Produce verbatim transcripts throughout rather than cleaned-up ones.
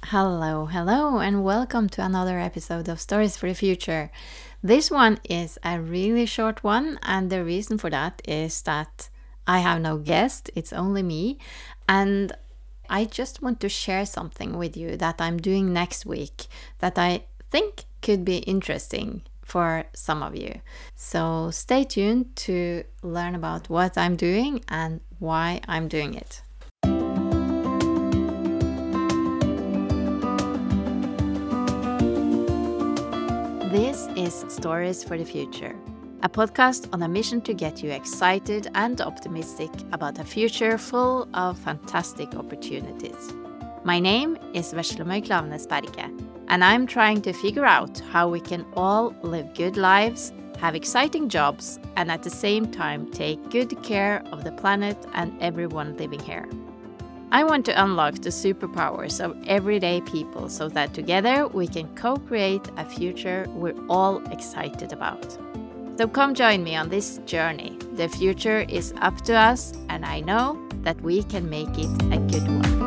Hello, hello, and welcome to another episode of Stories for the Future. This one is a really short one, and the reason for that is that I have no guest, it's only me, and I just want to share something with you that I'm doing next week that I think could be interesting for some of you. So stay tuned to learn about what I'm doing and why I'm doing it. This is Stories for the Future, a podcast on a mission to get you excited and optimistic about a future full of fantastic opportunities. My name is Veslemøy Klaveness Berge, and I'm trying to figure out how we can all live good lives, have exciting jobs, and at the same time take good care of the planet and everyone living here. I want to unlock the superpowers of everyday people so that together we can co-create a future we're all excited about. So come join me on this journey. The future is up to us, and I know that we can make it a good one.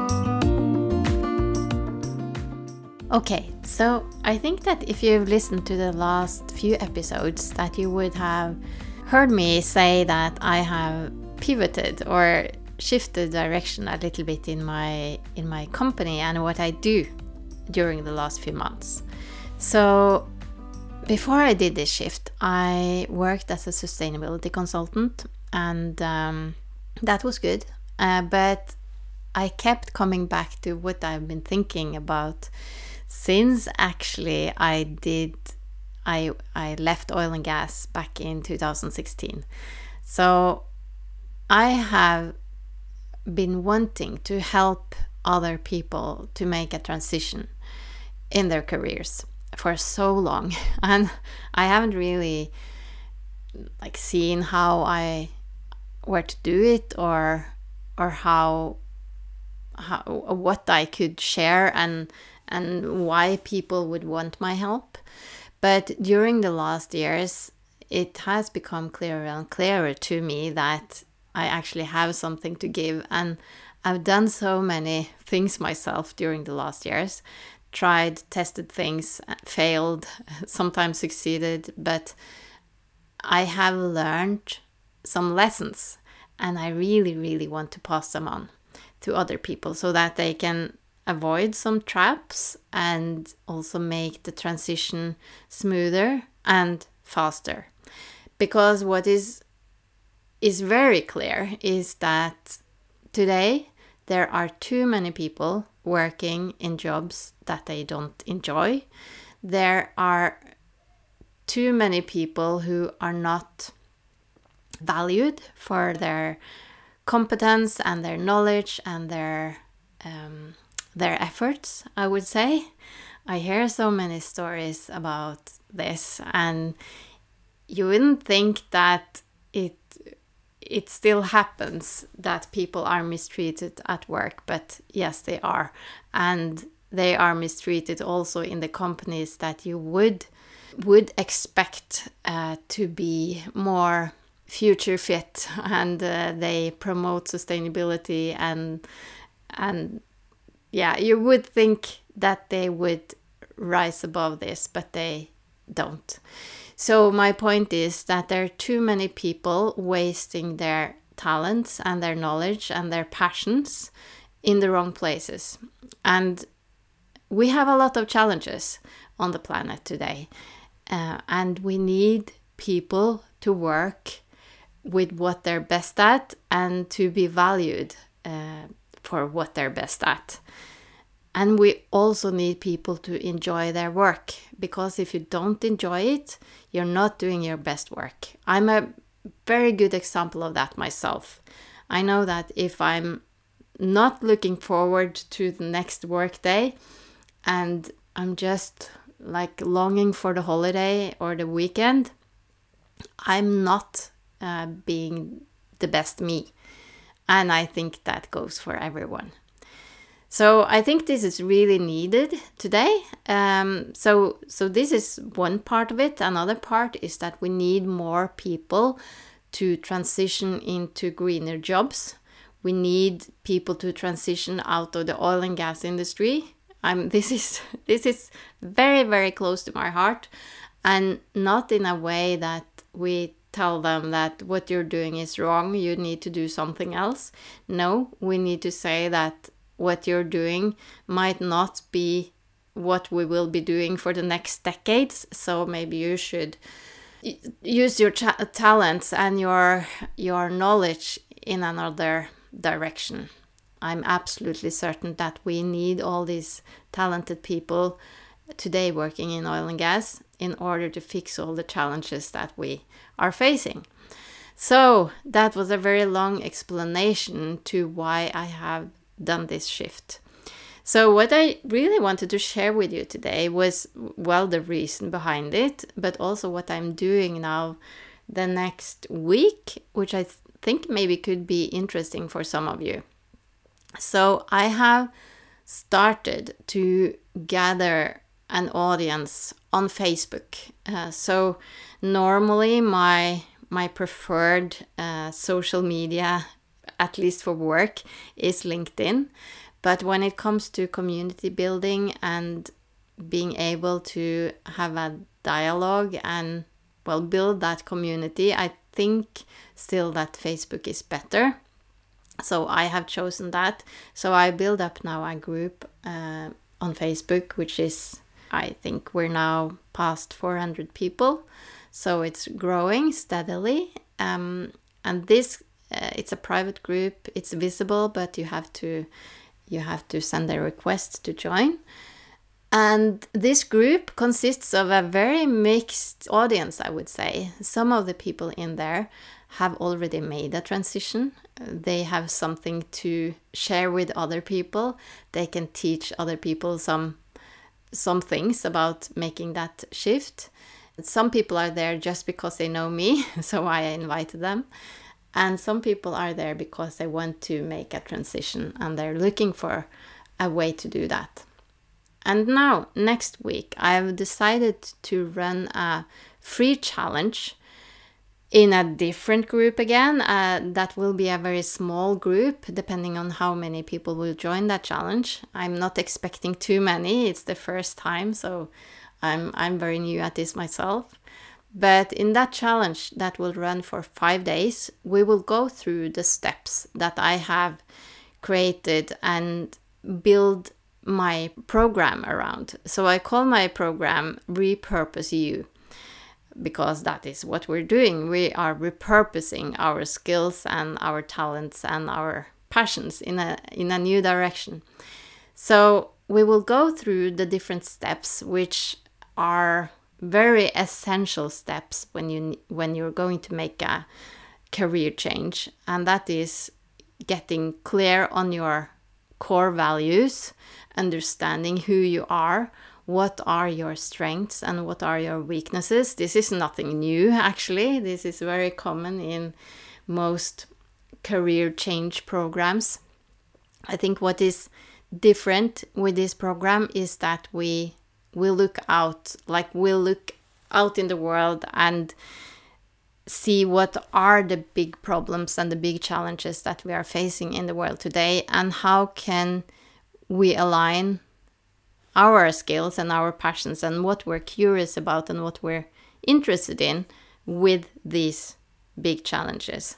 Okay, so I think that if you've listened to the last few episodes, that you would have heard me say that I have pivoted or shifted direction a little bit in my in my company and what I do during the last few months. So before I did this shift, I worked as a sustainability consultant, and um, that was good. Uh, but I kept coming back to what I've been thinking about since actually I did I I left oil and gas back in two thousand sixteen. So I have been wanting to help other people to make a transition in their careers for so long, and I haven't really like seen how I where to do it or or how how what I could share and and why people would want my help. But during the last years it has become clearer and clearer to me that I actually have something to give, and I've done so many things myself during the last years. Tried, tested things, failed, sometimes succeeded, but I have learned some lessons, and I really, really want to pass them on to other people so that they can avoid some traps and also make the transition smoother and faster. Because what is is very clear is that today there are too many people working in jobs that they don't enjoy. There are too many people who are not valued for their competence and their knowledge and their um, their efforts, I would say. I hear so many stories about this, and you wouldn't think that it it still happens that people are mistreated at work, but yes, they are. And they are mistreated also in the companies that you would would expect uh, to be more future fit, and uh, they promote sustainability, and and yeah, you would think that they would rise above this, but they don't. So my point is that there are too many people wasting their talents and their knowledge and their passions in the wrong places. And we have a lot of challenges on the planet today. Uh, and we need people to work with what they're best at and to be valued uh, for what they're best at. And we also need people to enjoy their work, because if you don't enjoy it, you're not doing your best work. I'm a very good example of that myself. I know that if I'm not looking forward to the next work day and I'm just like longing for the holiday or the weekend, I'm not uh, being the best me. And I think that goes for everyone. So I think this is really needed today. Um, so so this is one part of it. Another part is that we need more people to transition into greener jobs. We need people to transition out of the oil and gas industry I'm this is this is very, very close to my heart, and not in a way that we tell them that what you're doing is wrong, you need to do something else. No, we need to say that what you're doing might not be what we will be doing for the next decades, so maybe you should use your cha- talents and your your knowledge in another direction. I'm absolutely certain that we need all these talented people today working in oil and gas in order to fix all the challenges that we are facing. So that was a very long explanation to why I have done this shift. So what I really wanted to share with you today was, well, the reason behind it, but also what I'm doing now the next week, which I th- think maybe could be interesting for some of you. So I have started to gather an audience on Facebook. Uh, so normally my my preferred uh, social media, at least for work, is LinkedIn. But when it comes to community building and being able to have a dialogue and, well, build that community, I think still that Facebook is better. So I have chosen that. So I build up now a group uh, on Facebook, which is, I think we're now past four hundred people. So it's growing steadily. Um, and this, uh, it's a private group. It's visible, but you have to you have to send a request to join. And this group consists of a very mixed audience, I would say. Some of the people in there have already made a transition. They have something to share with other people. They can teach other people some some things about making that shift. Some people are there just because they know me, so I invited them. And some people are there because they want to make a transition and they're looking for a way to do that. And now, next week, I've decided to run a free challenge in a different group again. Uh, that will be a very small group, depending on how many people will join that challenge. I'm not expecting too many. It's the first time, so I'm I'm very new at this myself. But in that challenge that will run for five days, we will go through the steps that I have created and build my program around. So I call my program Repurpose You, because that is what we're doing. We are repurposing our skills and our talents and our passions in a in a new direction. So we will go through the different steps, which are very essential steps when you when you're going to make a career change, and that is getting clear on your core values, understanding who you are, what are your strengths and what are your weaknesses. This is nothing new, actually. This is very common in most career change programs. I think what is different with this program is that we will look out, like we'll look out in the world and see what are the big problems and the big challenges that we are facing in the world today, and how can we align our skills and our passions and what we're curious about and what we're interested in with these big challenges.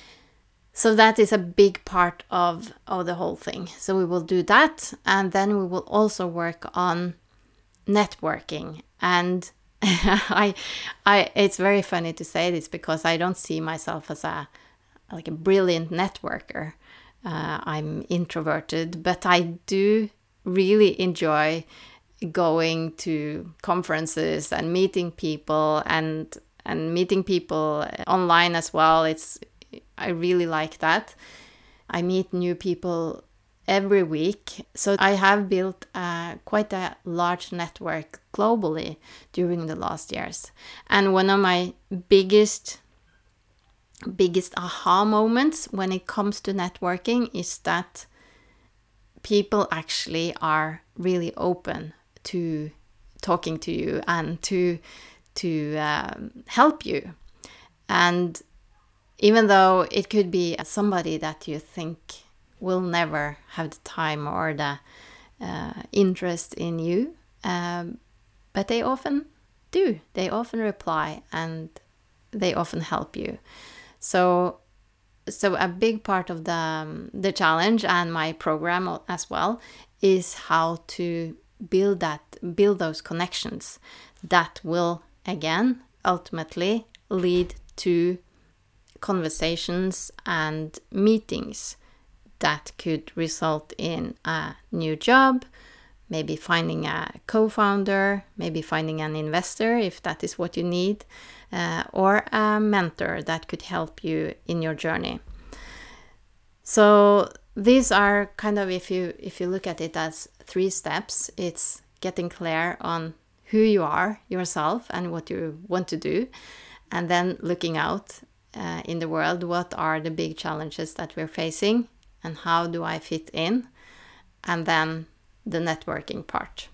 So that is a big part of, of the whole thing. So we will do that, and then we will also work on networking. And I, I, it's very funny to say this because I don't see myself as a like a brilliant networker. Uh, I'm introverted, but I do really enjoy going to conferences and meeting people and and meeting people online as well. It's I really like that. I meet new people every week. So I have built uh, quite a large network globally during the last years. And one of my biggest biggest aha moments when it comes to networking is that people actually are really open to talking to you and to to um, help you. And even though it could be somebody that you think will never have the time or the uh, interest in you, um, but they often do. They often reply and they often help you. So, so a big part of the um, the challenge and my program as well is how to build that, build those connections that will again ultimately lead to conversations and meetings that could result in a new job, maybe finding a co-founder, maybe finding an investor if that is what you need, uh, or a mentor that could help you in your journey. So these are kind of, if you if you look at it as three steps, it's getting clear on who you are yourself and what you want to do, and then looking out uh, in the world, what are the big challenges that we're facing and how do I fit in, and then the networking part.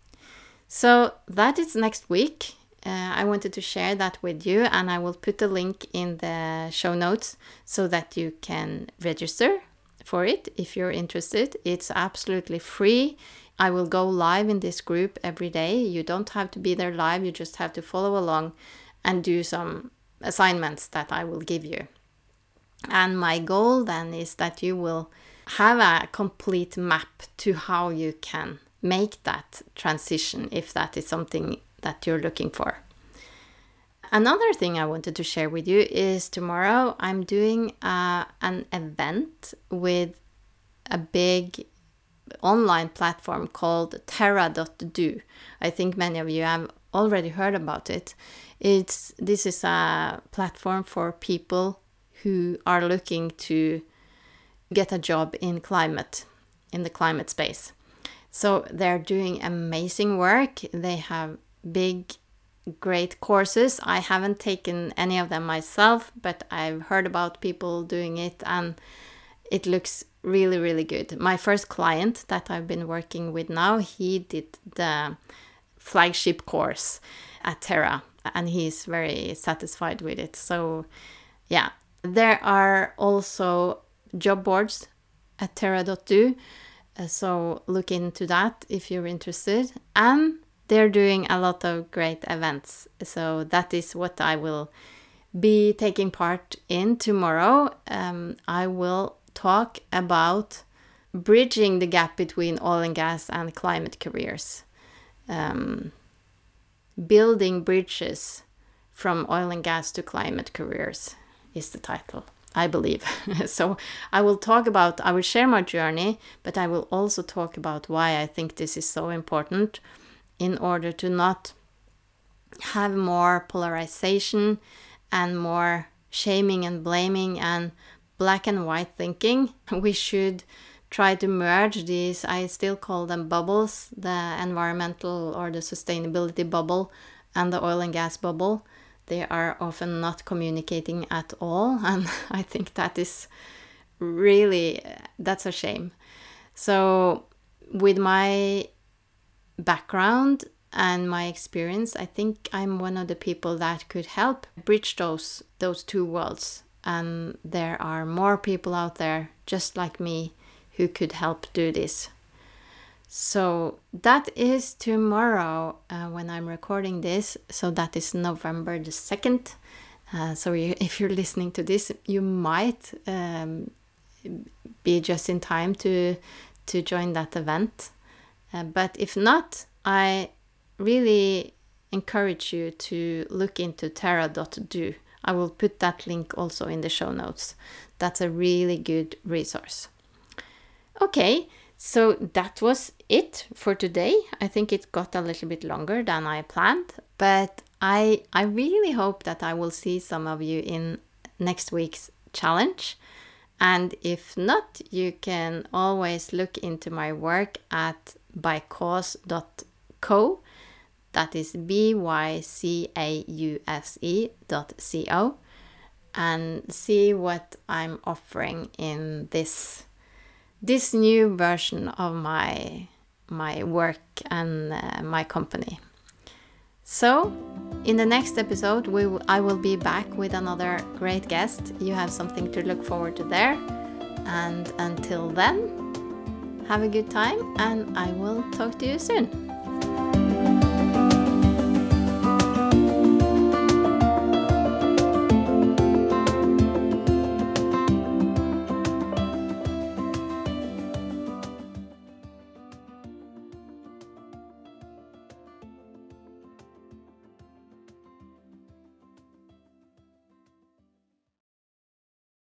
So that is next week. Uh, I wanted to share that with you, and I will put the link in the show notes so that you can register for it if you're interested. It's absolutely free. I will go live in this group every day. You don't have to be there live, you just have to follow along and do some assignments that I will give you. And my goal then is that you will have a complete map to how you can make that transition if that is something that you're looking for. Another thing I wanted to share with you is tomorrow I'm doing uh, an event with a big online platform called Terra dot do. I think many of you have already heard about it. It's this is a platform for people who are looking to get a job in climate, in the climate space. So they're doing amazing work. They have big, great courses. I haven't taken any of them myself, but I've heard about people doing it and it looks really, really good. My first client that I've been working with now, he did the flagship course at Terra and he's very satisfied with it. So yeah, there are also job boards at Terra dot do. Uh, so look into that if you're interested. And they're doing a lot of great events. So that is what I will be taking part in tomorrow. Um, I will talk about bridging the gap between oil and gas and climate careers. Um, building bridges from oil and gas to climate careers is the title, I believe. So I will talk about, I will share my journey, but I will also talk about why I think this is so important in order to not have more polarization and more shaming and blaming and black and white thinking. We should try to merge these, I still call them bubbles, the environmental or the sustainability bubble and the oil and gas bubble. They are often not communicating at all, and I think that is really, that's a shame. So with my background and my experience, I think I'm one of the people that could help bridge those those two worlds. And there are more people out there just like me who could help do this. So that is tomorrow uh, when I'm recording this. So that is November the second. Uh, so you, if you're listening to this, you might um, be just in time to to join that event. Uh, but if not, I really encourage you to look into Terra dot do. I will put that link also in the show notes. That's a really good resource. Okay, so that was it for today. I think it got a little bit longer than I planned, but I I really hope that I will see some of you in next week's challenge. And if not, you can always look into my work at bycause dot co. That is B Y C A U S E dot C O, and see what I'm offering in this this new version of my my work and uh, my company. So in the next episode, we w- I will be back with another great guest. You have something to look forward to there. And until then, have a good time, and I will talk to you soon.